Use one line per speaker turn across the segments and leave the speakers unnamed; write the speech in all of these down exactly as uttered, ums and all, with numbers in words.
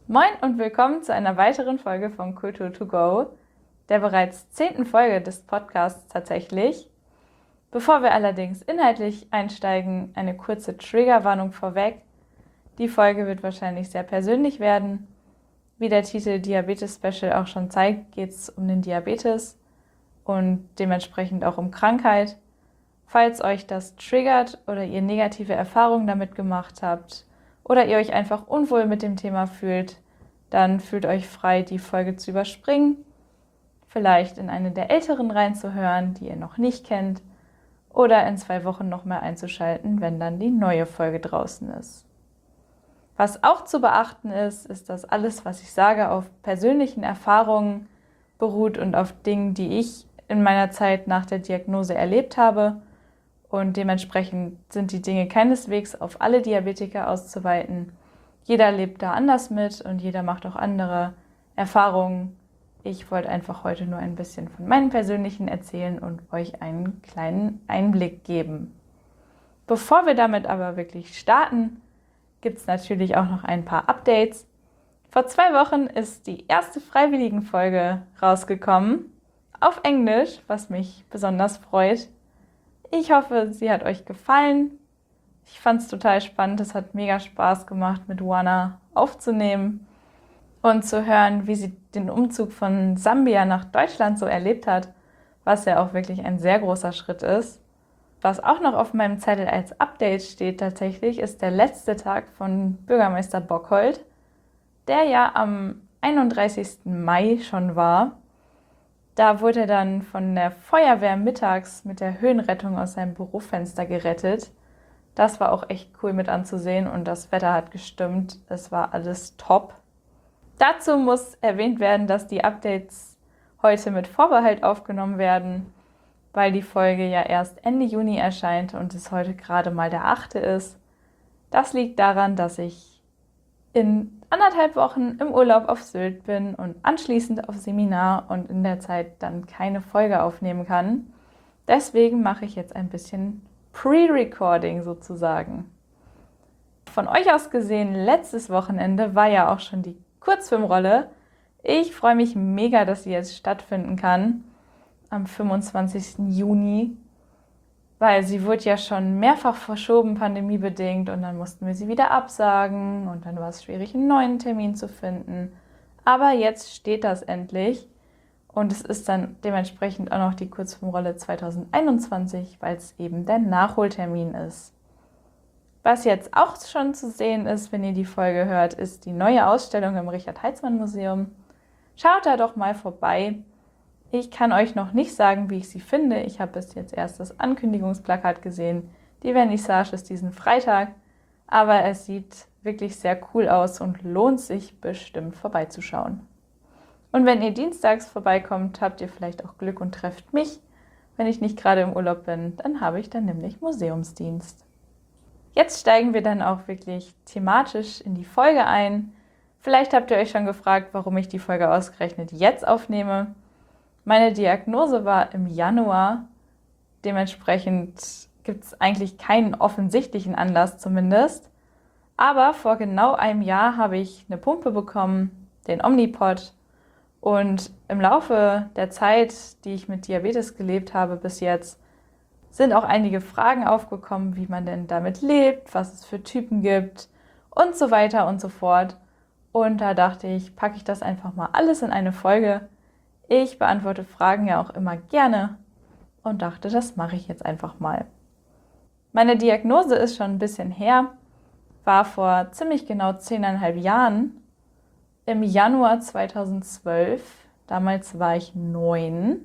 Moin und willkommen zu einer weiteren Folge von Kultur to go, der bereits zehnten Folge des Podcasts tatsächlich. Bevor wir allerdings inhaltlich einsteigen, eine kurze Triggerwarnung vorweg. Die Folge wird wahrscheinlich sehr persönlich werden. Wie der Titel Diabetes Special auch schon zeigt, geht es um den Diabetes und dementsprechend auch um Krankheit. Falls euch das triggert oder ihr negative Erfahrungen damit gemacht habt oder ihr euch einfach unwohl mit dem Thema fühlt, dann fühlt euch frei, die Folge zu überspringen, vielleicht in eine der älteren reinzuhören, die ihr noch nicht kennt, oder in zwei Wochen nochmal einzuschalten, wenn dann die neue Folge draußen ist. Was auch zu beachten ist, ist, dass alles, was ich sage, auf persönlichen Erfahrungen beruht und auf Dingen, die ich in meiner Zeit nach der Diagnose erlebt habe. Und dementsprechend sind die Dinge keineswegs auf alle Diabetiker auszuweiten. Jeder lebt da anders mit und jeder macht auch andere Erfahrungen. Ich wollte einfach heute nur ein bisschen von meinen persönlichen erzählen und euch einen kleinen Einblick geben. Bevor wir damit aber wirklich starten, gibt es natürlich auch noch ein paar Updates. Vor zwei Wochen ist die erste Freiwilligenfolge rausgekommen, auf Englisch, was mich besonders freut. Ich hoffe, sie hat euch gefallen. Ich fand es total spannend. Es hat mega Spaß gemacht, mit Juana aufzunehmen und zu hören, wie sie den Umzug von Sambia nach Deutschland so erlebt hat, was ja auch wirklich ein sehr großer Schritt ist. Was auch noch auf meinem Zettel als Update steht tatsächlich, ist der letzte Tag von Bürgermeister Bockhold, der ja am einunddreißigsten Mai schon war. Da wurde er dann von der Feuerwehr mittags mit der Höhenrettung aus seinem Bürofenster gerettet. Das war auch echt cool mit anzusehen und das Wetter hat gestimmt. Es war alles top. Dazu muss erwähnt werden, dass die Updates heute mit Vorbehalt aufgenommen werden, weil die Folge ja erst Ende Juni erscheint und es heute gerade mal der achte ist. Das liegt daran, dass ich in anderthalb Wochen im Urlaub auf Sylt bin und anschließend auf Seminar und in der Zeit dann keine Folge aufnehmen kann. Deswegen mache ich jetzt ein bisschen Pre-Recording sozusagen. Von euch aus gesehen, letztes Wochenende war ja auch schon die Kurzfilmrolle. Ich freue mich mega, dass sie jetzt stattfinden kann am fünfundzwanzigsten Juni, weil sie wurde ja schon mehrfach verschoben, pandemiebedingt, und dann mussten wir sie wieder absagen und dann war es schwierig, einen neuen Termin zu finden. Aber jetzt steht das endlich und es ist dann dementsprechend auch noch die Kurzfilmrolle zweitausendeinundzwanzig, weil es eben der Nachholtermin ist. Was jetzt auch schon zu sehen ist, wenn ihr die Folge hört, ist die neue Ausstellung im Richard-Heitzmann-Museum. Schaut da doch mal vorbei. Ich kann euch noch nicht sagen, wie ich sie finde. Ich habe bis jetzt erst das Ankündigungsplakat gesehen. Die Vernissage ist diesen Freitag, aber es sieht wirklich sehr cool aus und lohnt sich bestimmt vorbeizuschauen. Und wenn ihr dienstags vorbeikommt, habt ihr vielleicht auch Glück und trefft mich. Wenn ich nicht gerade im Urlaub bin, dann habe ich dann nämlich Museumsdienst. Jetzt steigen wir dann auch wirklich thematisch in die Folge ein. Vielleicht habt ihr euch schon gefragt, warum ich die Folge ausgerechnet jetzt aufnehme. Meine Diagnose war im Januar. Dementsprechend gibt es eigentlich keinen offensichtlichen Anlass zumindest. Aber vor genau einem Jahr habe ich eine Pumpe bekommen, den Omnipod. Und im Laufe der Zeit, die ich mit Diabetes gelebt habe bis jetzt, sind auch einige Fragen aufgekommen, wie man denn damit lebt, was es für Typen gibt und so weiter und so fort. Und da dachte ich, packe ich das einfach mal alles in eine Folge. Ich beantworte Fragen ja auch immer gerne und dachte, das mache ich jetzt einfach mal. Meine Diagnose ist schon ein bisschen her, war vor ziemlich genau zehneinhalb Jahren, im Januar zweitausendzwölf. Damals war ich neun.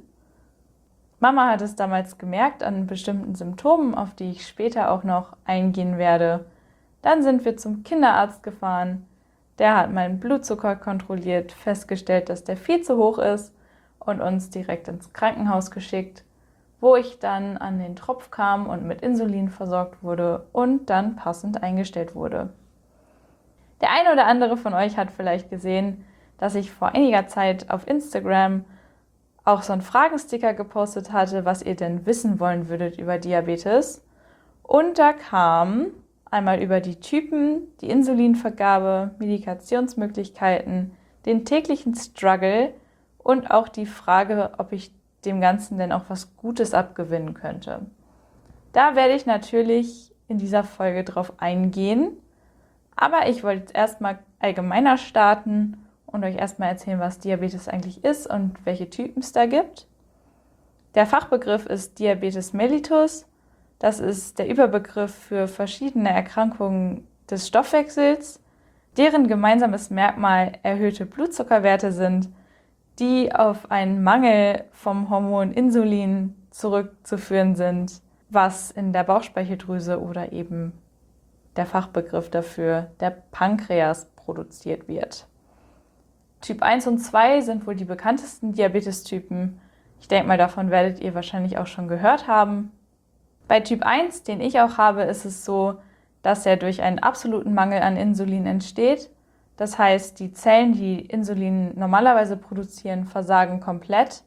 Mama hat es damals gemerkt an bestimmten Symptomen, auf die ich später auch noch eingehen werde. Dann sind wir zum Kinderarzt gefahren. Der hat meinen Blutzucker kontrolliert, festgestellt, dass der viel zu hoch ist und uns direkt ins Krankenhaus geschickt, wo ich dann an den Tropf kam und mit Insulin versorgt wurde und dann passend eingestellt wurde. Der eine oder andere von euch hat vielleicht gesehen, dass ich vor einiger Zeit auf Instagram auch so einen Fragensticker gepostet hatte, was ihr denn wissen wollen würdet über Diabetes. Und da kam einmal über die Typen, die Insulinvergabe, Medikationsmöglichkeiten, den täglichen Struggle und auch die Frage, ob ich dem Ganzen denn auch was Gutes abgewinnen könnte. Da werde ich natürlich in dieser Folge drauf eingehen, aber ich wollte jetzt erstmal allgemeiner starten und euch erstmal erzählen, was Diabetes eigentlich ist und welche Typen es da gibt. Der Fachbegriff ist Diabetes mellitus. Das ist der Überbegriff für verschiedene Erkrankungen des Stoffwechsels, deren gemeinsames Merkmal erhöhte Blutzuckerwerte sind, die auf einen Mangel vom Hormon Insulin zurückzuführen sind, was in der Bauchspeicheldrüse oder eben der Fachbegriff dafür, der Pankreas, produziert wird. Typ eins und zwei sind wohl die bekanntesten Diabetestypen. Ich denke mal, davon werdet ihr wahrscheinlich auch schon gehört haben. Bei Typ eins, den ich auch habe, ist es so, dass er durch einen absoluten Mangel an Insulin entsteht. Das heißt, die Zellen, die Insulin normalerweise produzieren, versagen komplett.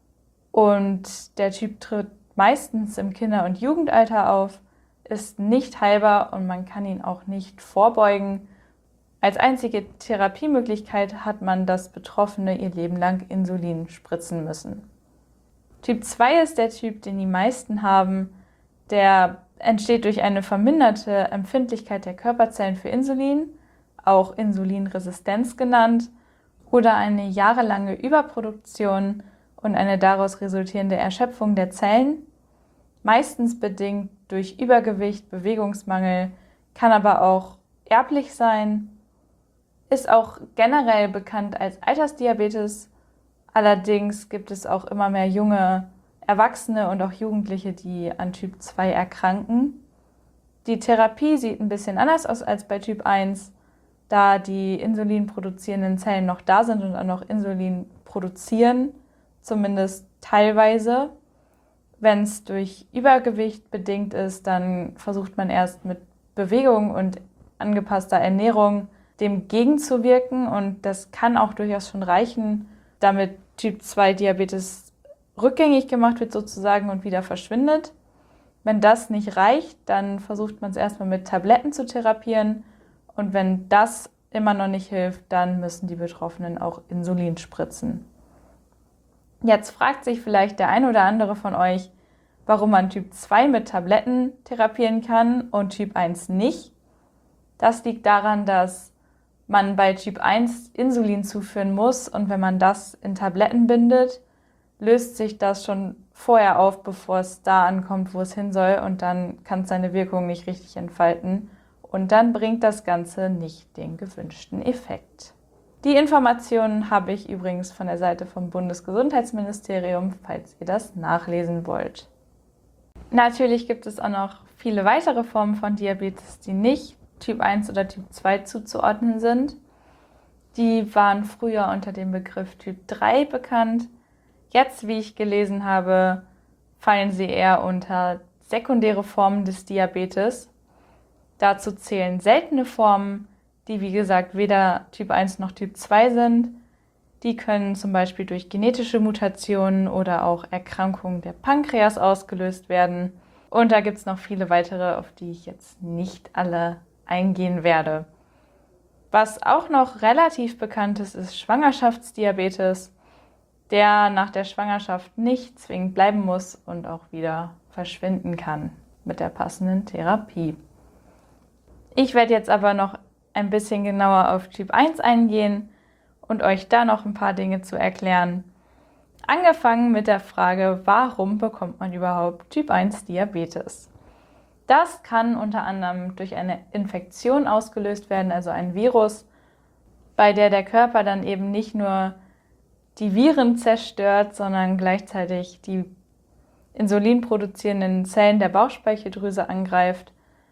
Und der Typ tritt meistens im Kinder- und Jugendalter auf, ist nicht heilbar und man kann ihn auch nicht vorbeugen. Als einzige Therapiemöglichkeit hat man, dass Betroffene ihr Leben lang Insulin spritzen müssen. Typ zwei ist der Typ, den die meisten haben. Der entsteht durch eine verminderte Empfindlichkeit der Körperzellen für Insulin, auch Insulinresistenz genannt, oder eine jahrelange Überproduktion und eine daraus resultierende Erschöpfung der Zellen, meistens bedingt durch Übergewicht, Bewegungsmangel, kann aber auch erblich sein, ist auch generell bekannt als Altersdiabetes. Allerdings gibt es auch immer mehr junge Erwachsene und auch Jugendliche, die an Typ zwei erkranken. Die Therapie sieht ein bisschen anders aus als bei Typ eins, da die insulinproduzierenden Zellen noch da sind und auch noch Insulin produzieren, zumindest teilweise. Wenn es durch Übergewicht bedingt ist, dann versucht man erst mit Bewegung und angepasster Ernährung dem gegenzuwirken und das kann auch durchaus schon reichen, damit Typ zwei Diabetes rückgängig gemacht wird sozusagen und wieder verschwindet. Wenn das nicht reicht, dann versucht man es erstmal mit Tabletten zu therapieren und wenn das immer noch nicht hilft, dann müssen die Betroffenen auch Insulin spritzen. Jetzt fragt sich vielleicht der ein oder andere von euch, warum man Typ zwei mit Tabletten therapieren kann und Typ eins nicht. Das liegt daran, dass man bei Typ eins Insulin zuführen muss und wenn man das in Tabletten bindet, löst sich das schon vorher auf, bevor es da ankommt, wo es hin soll und dann kann es seine Wirkung nicht richtig entfalten und dann bringt das Ganze nicht den gewünschten Effekt. Die Informationen habe ich übrigens von der Seite vom Bundesgesundheitsministerium, falls ihr das nachlesen wollt. Natürlich gibt es auch noch viele weitere Formen von Diabetes, die nicht Typ eins oder Typ zwei zuzuordnen sind. Die waren früher unter dem Begriff Typ drei bekannt. Jetzt, wie ich gelesen habe, fallen sie eher unter sekundäre Formen des Diabetes. Dazu zählen seltene Formen, die wie gesagt weder Typ eins noch Typ zwei sind. Die können zum Beispiel durch genetische Mutationen oder auch Erkrankungen der Pankreas ausgelöst werden. Und da gibt es noch viele weitere, auf die ich jetzt nicht alle eingehen werde. Was auch noch relativ bekannt ist, ist Schwangerschaftsdiabetes, der nach der Schwangerschaft nicht zwingend bleiben muss und auch wieder verschwinden kann mit der passenden Therapie. Ich werde jetzt aber noch ein bisschen genauer auf Typ eins eingehen und euch da noch ein paar Dinge zu erklären. Angefangen mit der Frage, warum bekommt man überhaupt Typ eins Diabetes? Das kann unter anderem durch eine Infektion ausgelöst werden, also ein Virus, bei der der Körper dann eben nicht nur die Viren zerstört, sondern gleichzeitig die insulinproduzierenden Zellen der Bauchspeicheldrüse angreift,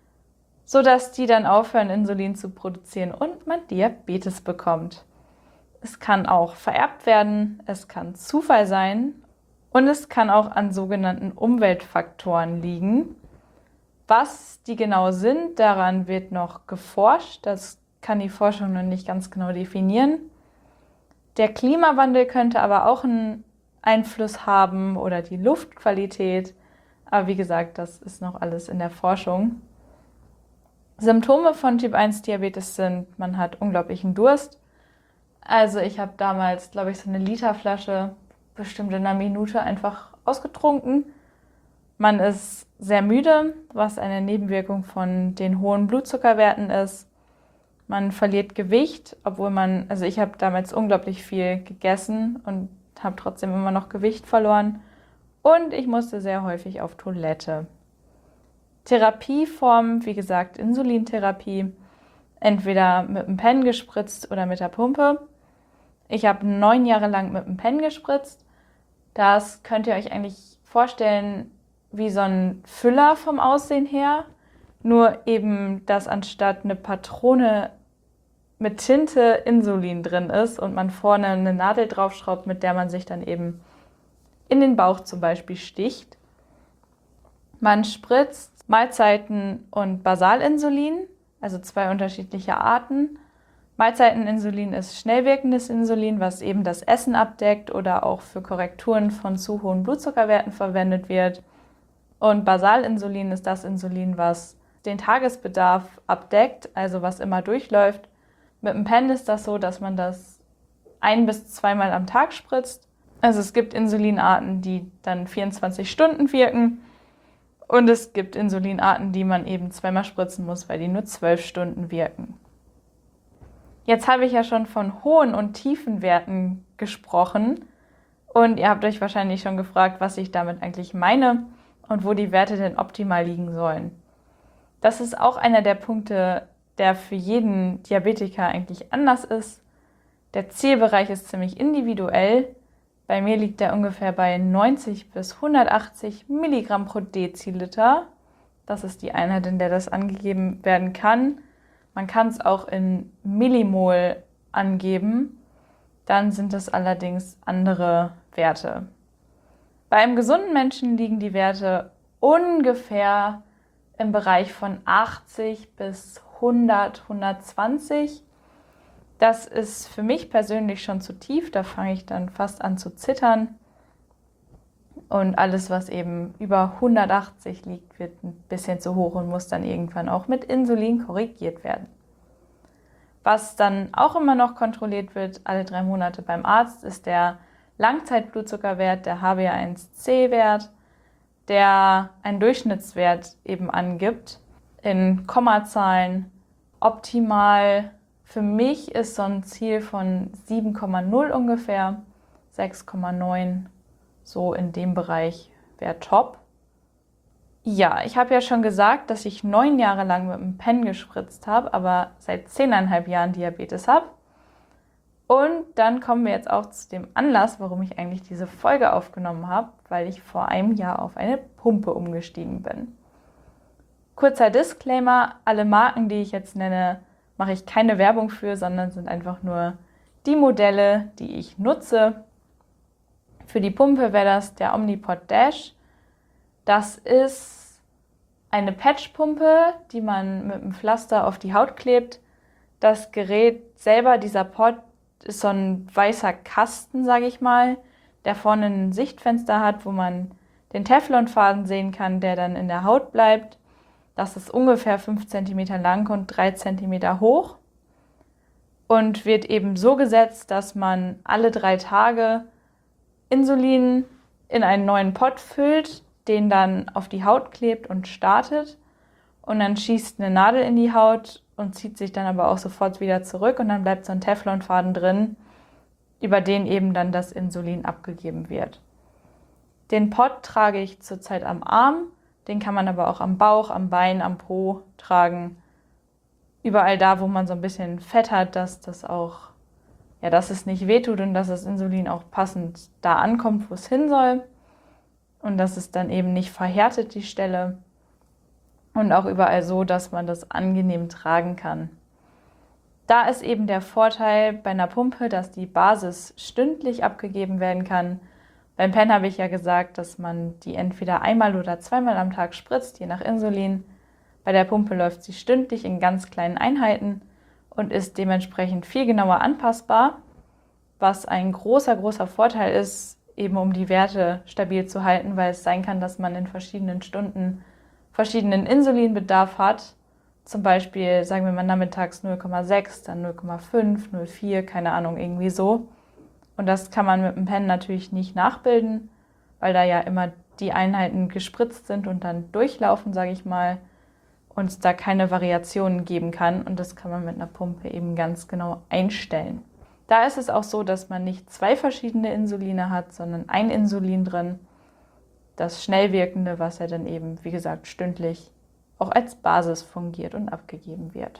sodass die dann aufhören, Insulin zu produzieren und man Diabetes bekommt. Es kann auch vererbt werden, es kann Zufall sein und es kann auch an sogenannten Umweltfaktoren liegen. Was die genau sind, daran wird noch geforscht. Das kann die Forschung noch nicht ganz genau definieren. Der Klimawandel könnte aber auch einen Einfluss haben oder die Luftqualität. Aber wie gesagt, das ist noch alles in der Forschung. Symptome von Typ eins Diabetes sind, man hat unglaublichen Durst. Also ich habe damals, glaube ich, so eine Literflasche bestimmt in einer Minute einfach ausgetrunken. Man ist sehr müde, was eine Nebenwirkung von den hohen Blutzuckerwerten ist. Man verliert Gewicht, obwohl man, also ich habe damals unglaublich viel gegessen und habe trotzdem immer noch Gewicht verloren. Und ich musste sehr häufig auf Toilette. Therapieform, wie gesagt, Insulintherapie, entweder mit dem Pen gespritzt oder mit der Pumpe. Ich habe neun Jahre lang mit dem Pen gespritzt. Das könnt ihr euch eigentlich vorstellen wie so ein Füller vom Aussehen her. Nur eben, dass anstatt eine Patrone mit Tinte Insulin drin ist und man vorne eine Nadel draufschraubt, mit der man sich dann eben in den Bauch zum Beispiel sticht. Man spritzt Mahlzeiten- und Basalinsulin, also zwei unterschiedliche Arten. Mahlzeiteninsulin ist schnell wirkendes Insulin, was eben das Essen abdeckt oder auch für Korrekturen von zu hohen Blutzuckerwerten verwendet wird. Und Basalinsulin ist das Insulin, was den Tagesbedarf abdeckt, also was immer durchläuft. Mit dem Pen ist das so, dass man das ein- bis zweimal am Tag spritzt. Also es gibt Insulinarten, die dann vierundzwanzig Stunden wirken. Und es gibt Insulinarten, die man eben zweimal spritzen muss, weil die nur zwölf Stunden wirken. Jetzt habe ich ja schon von hohen und tiefen Werten gesprochen. Und ihr habt euch wahrscheinlich schon gefragt, was ich damit eigentlich meine und wo die Werte denn optimal liegen sollen. Das ist auch einer der Punkte, der für jeden Diabetiker eigentlich anders ist. Der Zielbereich ist ziemlich individuell. Bei mir liegt er ungefähr bei neunzig bis hundertachtzig Milligramm pro Deziliter. Das ist die Einheit, in der das angegeben werden kann. Man kann es auch in Millimol angeben. Dann sind es allerdings andere Werte. Bei einem gesunden Menschen liegen die Werte ungefähr im Bereich von achtzig bis hundert, hundertzwanzig. Das ist für mich persönlich schon zu tief, da fange ich dann fast an zu zittern. Und alles, was eben über hundertachtzig liegt, wird ein bisschen zu hoch und muss dann irgendwann auch mit Insulin korrigiert werden. Was dann auch immer noch kontrolliert wird, alle drei Monate beim Arzt, ist der Langzeitblutzuckerwert, der H b A eins C Wert, der einen Durchschnittswert eben angibt in Kommazahlen. Optimal für mich ist so ein Ziel von sieben Komma null ungefähr, sechs Komma neun, so in dem Bereich wäre top. Ja, ich habe ja schon gesagt, dass ich neun Jahre lang mit dem Pen gespritzt habe, aber seit zehneinhalb Jahren Diabetes habe. Und dann kommen wir jetzt auch zu dem Anlass, warum ich eigentlich diese Folge aufgenommen habe, weil ich vor einem Jahr auf eine Pumpe umgestiegen bin. Kurzer Disclaimer, alle Marken, die ich jetzt nenne, mache ich keine Werbung für, sondern sind einfach nur die Modelle, die ich nutze. Für die Pumpe wäre das der Omnipod Dash. Das ist eine Patchpumpe, die man mit einem Pflaster auf die Haut klebt. Das Gerät selber, dieser Pod, ist so ein weißer Kasten, sage ich mal, der vorne ein Sichtfenster hat, wo man den Teflonfaden sehen kann, der dann in der Haut bleibt. Das ist ungefähr fünf Zentimeter lang und drei Zentimeter hoch und wird eben so gesetzt, dass man alle drei Tage Insulin in einen neuen Pod füllt, den dann auf die Haut klebt und startet. Und dann schießt eine Nadel in die Haut und zieht sich dann aber auch sofort wieder zurück. Und dann bleibt so ein Teflonfaden drin, über den eben dann das Insulin abgegeben wird. Den Pod trage ich zurzeit am Arm. Den kann man aber auch am Bauch, am Bein, am Po tragen. Überall da, wo man so ein bisschen Fett hat, dass das auch, ja, dass es nicht wehtut und dass das Insulin auch passend da ankommt, wo es hin soll. Und dass es dann eben nicht verhärtet, die Stelle. Und auch überall so, dass man das angenehm tragen kann. Da ist eben der Vorteil bei einer Pumpe, dass die Basis stündlich abgegeben werden kann. Beim Pen habe ich ja gesagt, dass man die entweder einmal oder zweimal am Tag spritzt, je nach Insulin. Bei der Pumpe läuft sie stündlich in ganz kleinen Einheiten und ist dementsprechend viel genauer anpassbar, was ein großer, großer Vorteil ist, eben um die Werte stabil zu halten, weil es sein kann, dass man in verschiedenen Stunden verschiedenen Insulinbedarf hat Zum Beispiel, sagen wir mal nachmittags null Komma sechs, dann null Komma fünf, null Komma vier, keine Ahnung, irgendwie so. Und das kann man mit dem Pen natürlich nicht nachbilden, weil da ja immer die Einheiten gespritzt sind und dann durchlaufen, sage ich mal, und es da keine Variationen geben kann. Und das kann man mit einer Pumpe eben ganz genau einstellen. Da ist es auch so, dass man nicht zwei verschiedene Insuline hat, sondern ein Insulin drin, das schnell wirkende, was ja dann eben, wie gesagt, stündlich auch als Basis fungiert und abgegeben wird.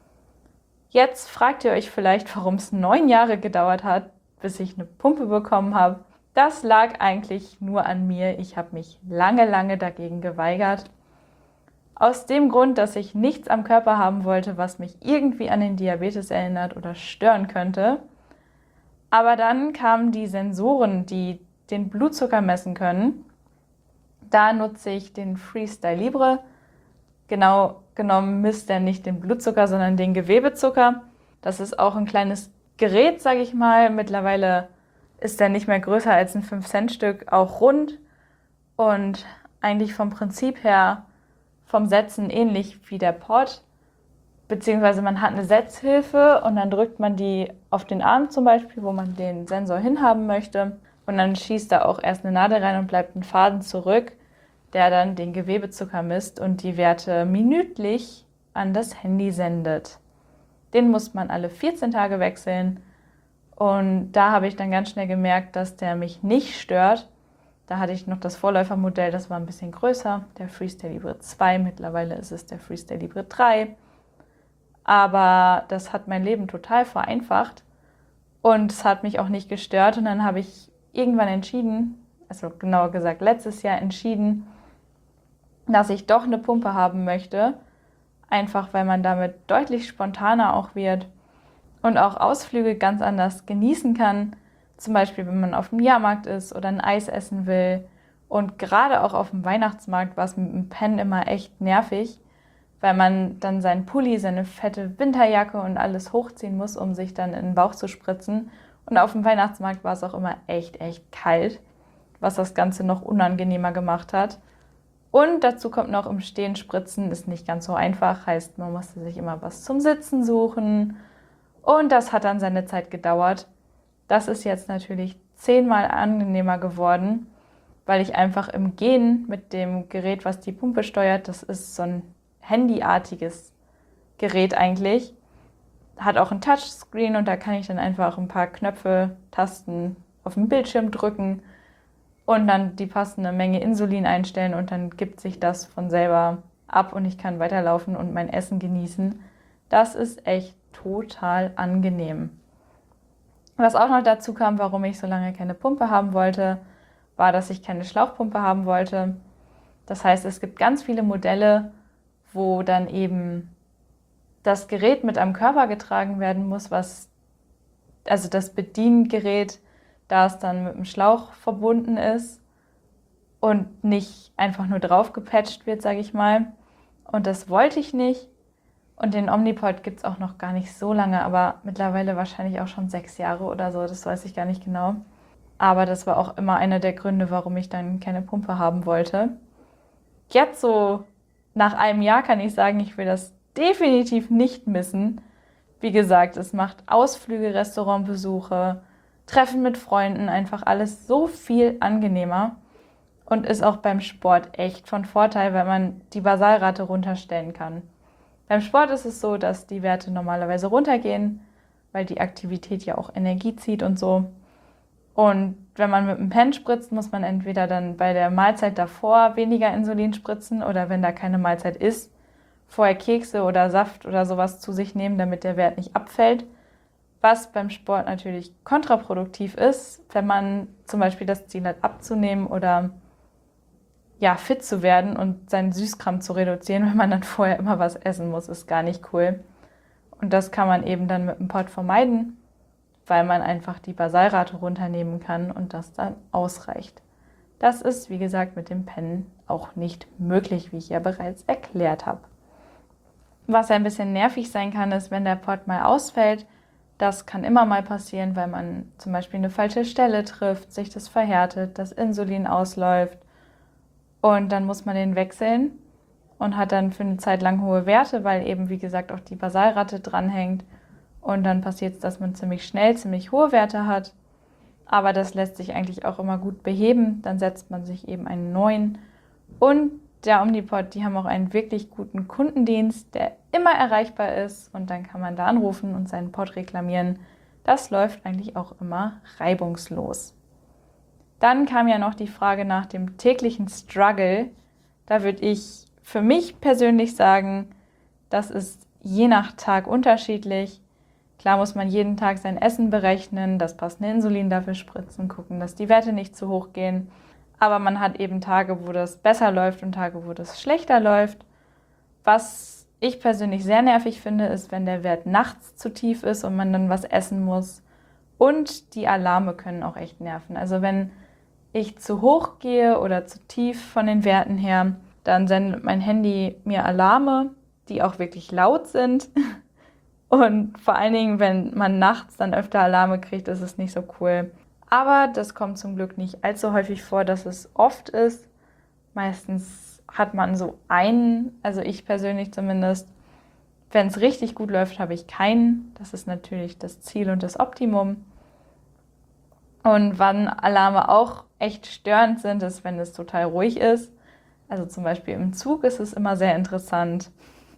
Jetzt fragt ihr euch vielleicht, warum es neun Jahre gedauert hat, bis ich eine Pumpe bekommen habe. Das lag eigentlich nur an mir. Ich habe mich lange, lange dagegen geweigert. Aus dem Grund, dass ich nichts am Körper haben wollte, was mich irgendwie an den Diabetes erinnert oder stören könnte. Aber dann kamen die Sensoren, die den Blutzucker messen können. Da nutze ich den Freestyle Libre. Genau genommen misst er nicht den Blutzucker, sondern den Gewebezucker. Das ist auch ein kleines Gerät, sage ich mal. Mittlerweile ist er nicht mehr größer als ein fünf Cent Stück, auch rund und eigentlich vom Prinzip her vom Setzen ähnlich wie der Pod. Beziehungsweise man hat eine Setzhilfe und dann drückt man die auf den Arm zum Beispiel, wo man den Sensor hinhaben möchte. Und dann schießt da auch erst eine Nadel rein und bleibt ein Faden zurück, der dann den Gewebezucker misst und die Werte minütlich an das Handy sendet. Den muss man alle vierzehn Tage wechseln. Und da habe ich dann ganz schnell gemerkt, dass der mich nicht stört. Da hatte ich noch das Vorläufermodell, das war ein bisschen größer, der Freestyle Libre zwei. Mittlerweile ist es der Freestyle Libre drei. Aber das hat mein Leben total vereinfacht und es hat mich auch nicht gestört. Und dann habe ich irgendwann entschieden, also genauer gesagt letztes Jahr entschieden, dass ich doch eine Pumpe haben möchte. Einfach weil man damit deutlich spontaner auch wird und auch Ausflüge ganz anders genießen kann. Zum Beispiel, wenn man auf dem Jahrmarkt ist oder ein Eis essen will. Und gerade auch auf dem Weihnachtsmarkt war es mit dem Pen immer echt nervig, weil man dann seinen Pulli, seine fette Winterjacke und alles hochziehen muss, um sich dann in den Bauch zu spritzen. Und auf dem Weihnachtsmarkt war es auch immer echt, echt kalt, was das Ganze noch unangenehmer gemacht hat. Und dazu kommt noch, im Stehen spritzen ist nicht ganz so einfach, heißt, man musste sich immer was zum Sitzen suchen. Und das hat dann seine Zeit gedauert. Das ist jetzt natürlich zehnmal angenehmer geworden, weil ich einfach im Gehen mit dem Gerät, was die Pumpe steuert, das ist so ein handyartiges Gerät eigentlich, hat auch ein Touchscreen und da kann ich dann einfach ein paar Knöpfe, Tasten auf dem Bildschirm drücken und dann die passende Menge Insulin einstellen und dann gibt sich das von selber ab und ich kann weiterlaufen und mein Essen genießen. Das ist echt total angenehm. Was auch noch dazu kam, warum ich so lange keine Pumpe haben wollte, war, dass ich keine Schlauchpumpe haben wollte. Das heißt, es gibt ganz viele Modelle, wo dann eben das Gerät mit am Körper getragen werden muss, was, also das Bediengerät, da es dann mit dem Schlauch verbunden ist und nicht einfach nur drauf gepatcht wird, sage ich mal. Und das wollte ich nicht. Und den Omnipod gibt es auch noch gar nicht so lange, aber mittlerweile wahrscheinlich auch schon sechs Jahre oder so, das weiß ich gar nicht genau. Aber das war auch immer einer der Gründe, warum ich dann keine Pumpe haben wollte. Jetzt so nach einem Jahr kann ich sagen, ich will das definitiv nicht missen. Wie gesagt, es macht Ausflüge, Restaurantbesuche, Treffen mit Freunden, einfach alles so viel angenehmer und ist auch beim Sport echt von Vorteil, weil man die Basalrate runterstellen kann. Beim Sport ist es so, dass die Werte normalerweise runtergehen, weil die Aktivität ja auch Energie zieht und so. Und wenn man mit dem Pen spritzt, muss man entweder dann bei der Mahlzeit davor weniger Insulin spritzen oder wenn da keine Mahlzeit ist, vorher Kekse oder Saft oder sowas zu sich nehmen, damit der Wert nicht abfällt. Was beim Sport natürlich kontraproduktiv ist, wenn man zum Beispiel das Ziel hat, abzunehmen oder ja, fit zu werden und seinen Süßkram zu reduzieren, wenn man dann vorher immer was essen muss, ist gar nicht cool. Und das kann man eben dann mit dem Pod vermeiden, weil man einfach die Basalrate runternehmen kann und das dann ausreicht. Das ist, wie gesagt, mit dem Pen auch nicht möglich, wie ich ja bereits erklärt habe. Was ein bisschen nervig sein kann, ist, wenn der Pod mal ausfällt. Das kann immer mal passieren, weil man zum Beispiel eine falsche Stelle trifft, sich das verhärtet, das Insulin ausläuft und dann muss man den wechseln. und hat dann für eine Zeit lang hohe Werte, weil eben, wie gesagt, auch die Basalrate dranhängt. Und dann passiert es, dass man ziemlich schnell ziemlich hohe Werte hat. Aber das lässt sich eigentlich auch immer gut beheben. Dann setzt man sich eben einen neuen. Und der Omnipod, die haben auch einen wirklich guten Kundendienst, der immer erreichbar ist. Und dann kann man da anrufen und seinen Pod reklamieren. Das läuft eigentlich auch immer reibungslos. Dann kam ja noch die Frage nach dem täglichen Struggle. Da würde ich für mich persönlich sagen, das ist je nach Tag unterschiedlich. Klar muss man jeden Tag sein Essen berechnen, das passende Insulin dafür spritzen, gucken, dass die Werte nicht zu hoch gehen. Aber man hat eben Tage, wo das besser läuft und Tage, wo das schlechter läuft. Was ich persönlich sehr nervig finde, ist, wenn der Wert nachts zu tief ist und man dann was essen muss. Und die Alarme können auch echt nerven. Also wenn ich zu hoch gehe oder zu tief von den Werten her, dann sendet mein Handy mir Alarme, die auch wirklich laut sind. Und vor allen Dingen, wenn man nachts dann öfter Alarme kriegt, ist es nicht so cool. Aber das kommt zum Glück nicht allzu häufig vor, dass es oft ist. Meistens hat man so einen, also ich persönlich zumindest. Wenn es richtig gut läuft, habe ich keinen. Das ist natürlich das Ziel und das Optimum. Und wann Alarme auch echt störend sind, ist, wenn es total ruhig ist. Also zum Beispiel im Zug ist es immer sehr interessant.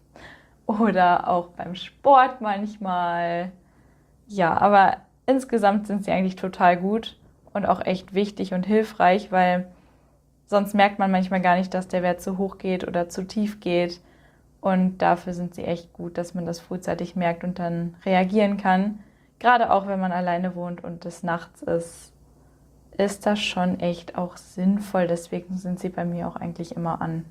Oder auch beim Sport manchmal. Ja, aber insgesamt sind sie eigentlich total gut und auch echt wichtig und hilfreich, weil sonst merkt man manchmal gar nicht, dass der Wert zu hoch geht oder zu tief geht. Und dafür sind sie echt gut, dass man das frühzeitig merkt und dann reagieren kann. Gerade auch, wenn man alleine wohnt und es nachts ist, ist das schon echt auch sinnvoll. Deswegen sind sie bei mir auch eigentlich immer an.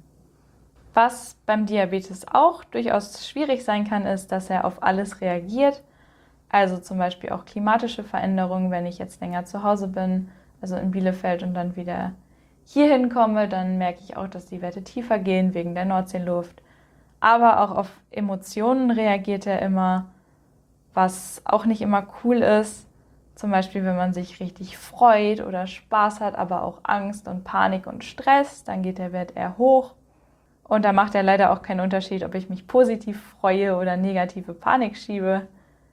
Was beim Diabetes auch durchaus schwierig sein kann, ist, dass er auf alles reagiert. Also zum Beispiel auch klimatische Veränderungen, wenn ich jetzt länger zu Hause bin, also in Bielefeld und dann wieder hierhin komme, dann merke ich auch, dass die Werte tiefer gehen wegen der Nordseeluft. Aber auch auf Emotionen reagiert er immer, was auch nicht immer cool ist. Zum Beispiel, wenn man sich richtig freut oder Spaß hat, aber auch Angst und Panik und Stress, dann geht der Wert eher hoch. Und da macht er leider auch keinen Unterschied, ob ich mich positiv freue oder negative Panik schiebe.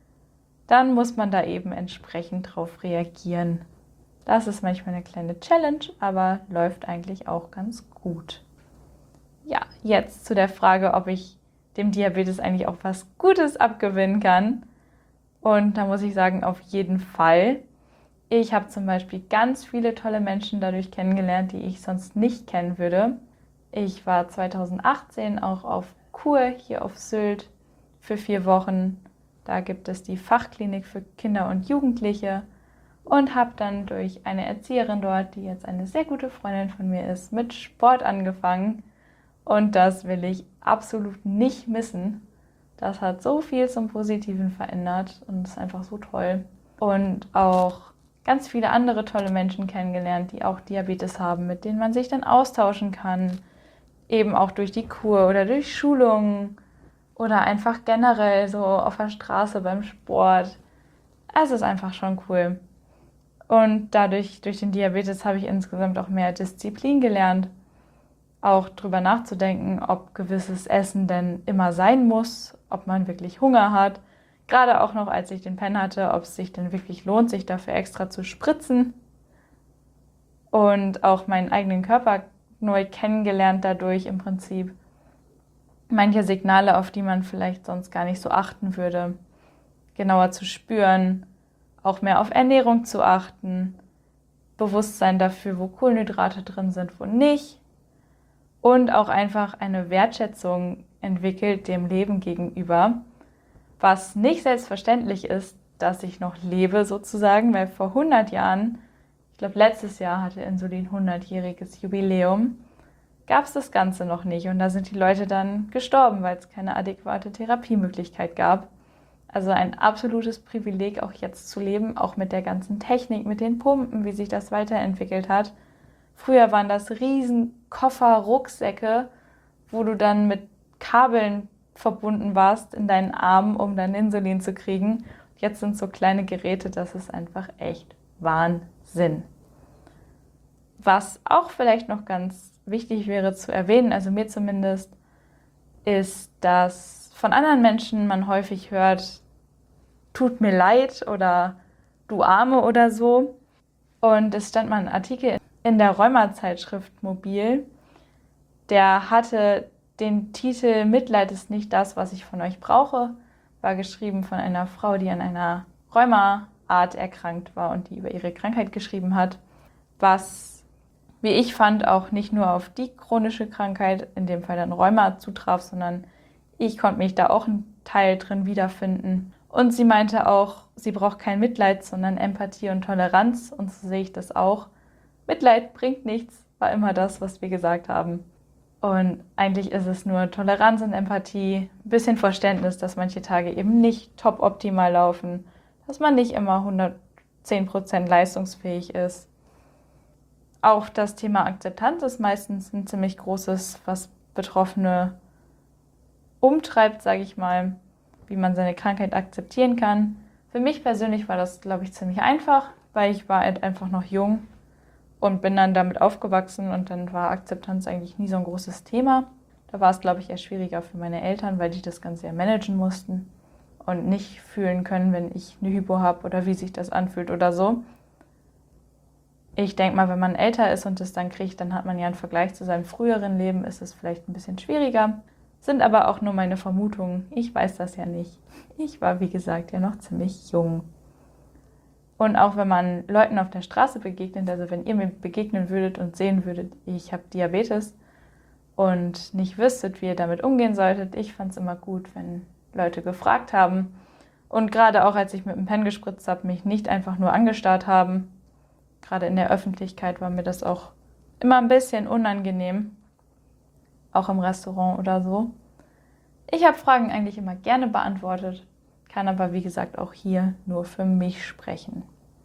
Dann muss man da eben entsprechend drauf reagieren. Das ist manchmal eine kleine Challenge, aber läuft eigentlich auch ganz gut. Ja, jetzt zu der Frage, ob ich dem Diabetes eigentlich auch was Gutes abgewinnen kann. Und da muss ich sagen, auf jeden Fall. Ich habe zum Beispiel ganz viele tolle Menschen dadurch kennengelernt, die ich sonst nicht kennen würde. Ich war zweitausendachtzehn auch auf Kur hier auf Sylt für vier Wochen. Da gibt es die Fachklinik für Kinder und Jugendliche und habe dann durch eine Erzieherin dort, die jetzt eine sehr gute Freundin von mir ist, mit Sport angefangen. Und das will ich absolut nicht missen. Das hat so viel zum Positiven verändert und ist einfach so toll. Und auch ganz viele andere tolle Menschen kennengelernt, die auch Diabetes haben, mit denen man sich dann austauschen kann. Eben auch durch die Kur oder durch Schulungen oder einfach generell so auf der Straße beim Sport. Es ist einfach schon cool. Und dadurch, durch den Diabetes, habe ich insgesamt auch mehr Disziplin gelernt. Auch drüber nachzudenken, ob gewisses Essen denn immer sein muss, ob man wirklich Hunger hat. Gerade auch noch, als ich den Pen hatte, ob es sich denn wirklich lohnt, sich dafür extra zu spritzen. Und auch meinen eigenen Körper neu kennengelernt dadurch im Prinzip. Manche Signale, auf die man vielleicht sonst gar nicht so achten würde, genauer zu spüren, auch mehr auf Ernährung zu achten, Bewusstsein dafür, wo Kohlenhydrate drin sind, wo nicht und auch einfach eine Wertschätzung entwickelt dem Leben gegenüber, was nicht selbstverständlich ist, dass ich noch lebe sozusagen, weil vor hundert Jahren, ich glaube letztes Jahr hatte Insulin hundertjähriges Jubiläum, gab es das Ganze noch nicht und da sind die Leute dann gestorben, weil es keine adäquate Therapiemöglichkeit gab. Also ein absolutes Privileg, auch jetzt zu leben, auch mit der ganzen Technik, mit den Pumpen, wie sich das weiterentwickelt hat. Früher waren das riesen Koffer, Rucksäcke, wo du dann mit Kabeln verbunden warst in deinen Armen, um dein Insulin zu kriegen. Jetzt sind so kleine Geräte, das ist einfach echt Wahnsinn. Was auch vielleicht noch ganz wichtig wäre zu erwähnen, also mir zumindest, ist, dass von anderen Menschen man häufig hört, tut mir leid oder du Arme oder so. Und es stand mal ein Artikel in der Rheuma-Zeitschrift Mobil, der hatte den Titel Mitleid ist nicht das, was ich von euch brauche, war geschrieben von einer Frau, die an einer Rheuma-Art erkrankt war und die über ihre Krankheit geschrieben hat, was, wie ich fand, auch nicht nur auf die chronische Krankheit, in dem Fall dann Rheuma, zutraf, sondern ich konnte mich da auch einen Teil drin wiederfinden. Und sie meinte auch, sie braucht kein Mitleid, sondern Empathie und Toleranz. Und so sehe ich das auch. Mitleid bringt nichts, war immer das, was wir gesagt haben. Und eigentlich ist es nur Toleranz und Empathie, ein bisschen Verständnis, dass manche Tage eben nicht top optimal laufen, dass man nicht immer hundertzehn Prozent leistungsfähig ist. Auch das Thema Akzeptanz ist meistens ein ziemlich großes, was Betroffene umtreibt, sage ich mal, wie man seine Krankheit akzeptieren kann. Für mich persönlich war das, glaube ich, ziemlich einfach, weil ich war halt einfach noch jung und bin dann damit aufgewachsen und dann war Akzeptanz eigentlich nie so ein großes Thema. Da war es, glaube ich, eher schwieriger für meine Eltern, weil die das Ganze ja managen mussten und nicht fühlen können, wenn ich eine Hypo habe oder wie sich das anfühlt oder so. Ich denke mal, wenn man älter ist und das dann kriegt, dann hat man ja einen Vergleich zu seinem früheren Leben, ist es vielleicht ein bisschen schwieriger. Sind aber auch nur meine Vermutungen. Ich weiß das ja nicht. Ich war, wie gesagt, ja noch ziemlich jung. Und auch wenn man Leuten auf der Straße begegnet, also wenn ihr mir begegnen würdet und sehen würdet, ich habe Diabetes und nicht wüsstet, wie ihr damit umgehen solltet, ich fand es immer gut, wenn Leute gefragt haben. Und gerade auch, als ich mit dem Pen gespritzt habe, mich nicht einfach nur angestarrt haben. Gerade in der Öffentlichkeit war mir das auch immer ein bisschen unangenehm. Auch im Restaurant oder so. Ich habe Fragen eigentlich immer gerne beantwortet, kann aber wie gesagt auch hier nur für mich sprechen.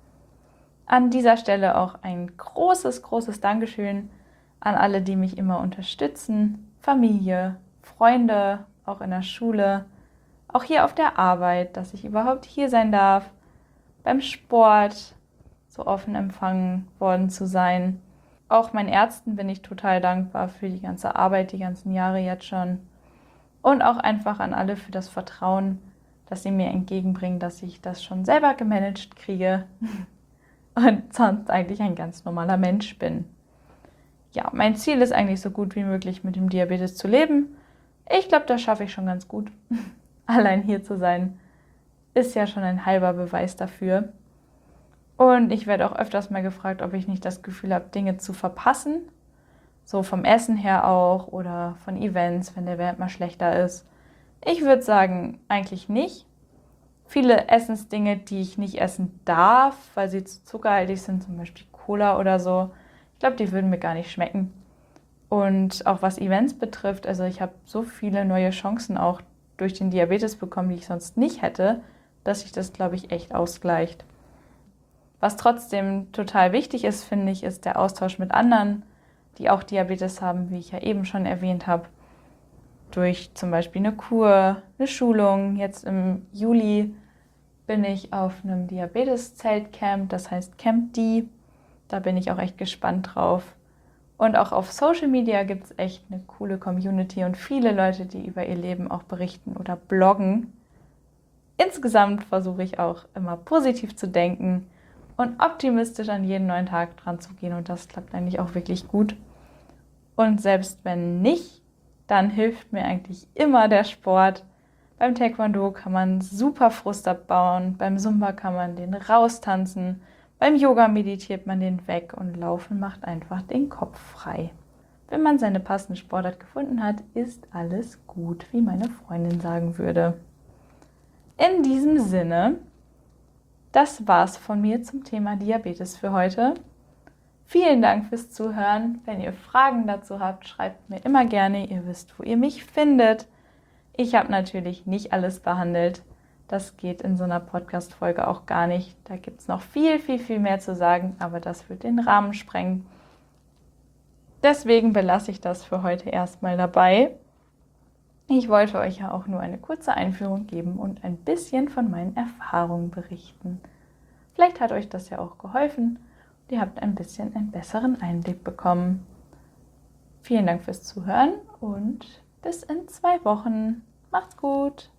An dieser Stelle auch ein großes, großes Dankeschön an alle, die mich immer unterstützen. Familie, Freunde, auch in der Schule, auch hier auf der Arbeit, dass ich überhaupt hier sein darf, beim Sport so offen empfangen worden zu sein. Auch meinen Ärzten bin ich total dankbar für die ganze Arbeit, die ganzen Jahre jetzt schon. Und auch einfach an alle für das Vertrauen, das sie mir entgegenbringen, dass ich das schon selber gemanagt kriege und sonst eigentlich ein ganz normaler Mensch bin. Ja, mein Ziel ist eigentlich so gut wie möglich mit dem Diabetes zu leben. Ich glaube, das schaffe ich schon ganz gut. Allein hier zu sein, ist ja schon ein halber Beweis dafür. Und ich werde auch öfters mal gefragt, ob ich nicht das Gefühl habe, Dinge zu verpassen. So vom Essen her auch oder von Events, wenn der Wert mal schlechter ist. Ich würde sagen, eigentlich nicht. Viele Essensdinge, die ich nicht essen darf, weil sie zu zuckerhaltig sind, zum Beispiel Cola oder so, ich glaube, die würden mir gar nicht schmecken. Und auch was Events betrifft, also ich habe so viele neue Chancen auch durch den Diabetes bekommen, die ich sonst nicht hätte, dass sich das, glaube ich, echt ausgleicht. Was trotzdem total wichtig ist, finde ich, ist der Austausch mit anderen, die auch Diabetes haben, wie ich ja eben schon erwähnt habe. Durch zum Beispiel eine Kur, eine Schulung. Jetzt im Juli bin ich auf einem Diabetes-Zeltcamp, das heißt Camp D. Da bin ich auch echt gespannt drauf. Und auch auf Social Media gibt es echt eine coole Community und viele Leute, die über ihr Leben auch berichten oder bloggen. Insgesamt versuche ich auch immer positiv zu denken und optimistisch an jeden neuen Tag dran zu gehen. Und das klappt eigentlich auch wirklich gut. Und selbst wenn nicht, dann hilft mir eigentlich immer der Sport. Beim Taekwondo kann man super Frust abbauen, beim Zumba kann man den raustanzen, beim Yoga meditiert man den weg und Laufen macht einfach den Kopf frei. Wenn man seine passende Sportart gefunden hat, ist alles gut, wie meine Freundin sagen würde. In diesem Sinne, das war's von mir zum Thema Diabetes für heute. Vielen Dank fürs Zuhören. Wenn ihr Fragen dazu habt, schreibt mir immer gerne. Ihr wisst, wo ihr mich findet. Ich habe natürlich nicht alles behandelt. Das geht in so einer Podcast-Folge auch gar nicht. Da gibt es noch viel, viel, viel mehr zu sagen, aber das wird den Rahmen sprengen. Deswegen belasse ich das für heute erstmal dabei. Ich wollte euch ja auch nur eine kurze Einführung geben und ein bisschen von meinen Erfahrungen berichten. Vielleicht hat euch das ja auch geholfen. Ihr habt ein bisschen einen besseren Einblick bekommen. Vielen Dank fürs Zuhören und bis in zwei Wochen. Macht's gut!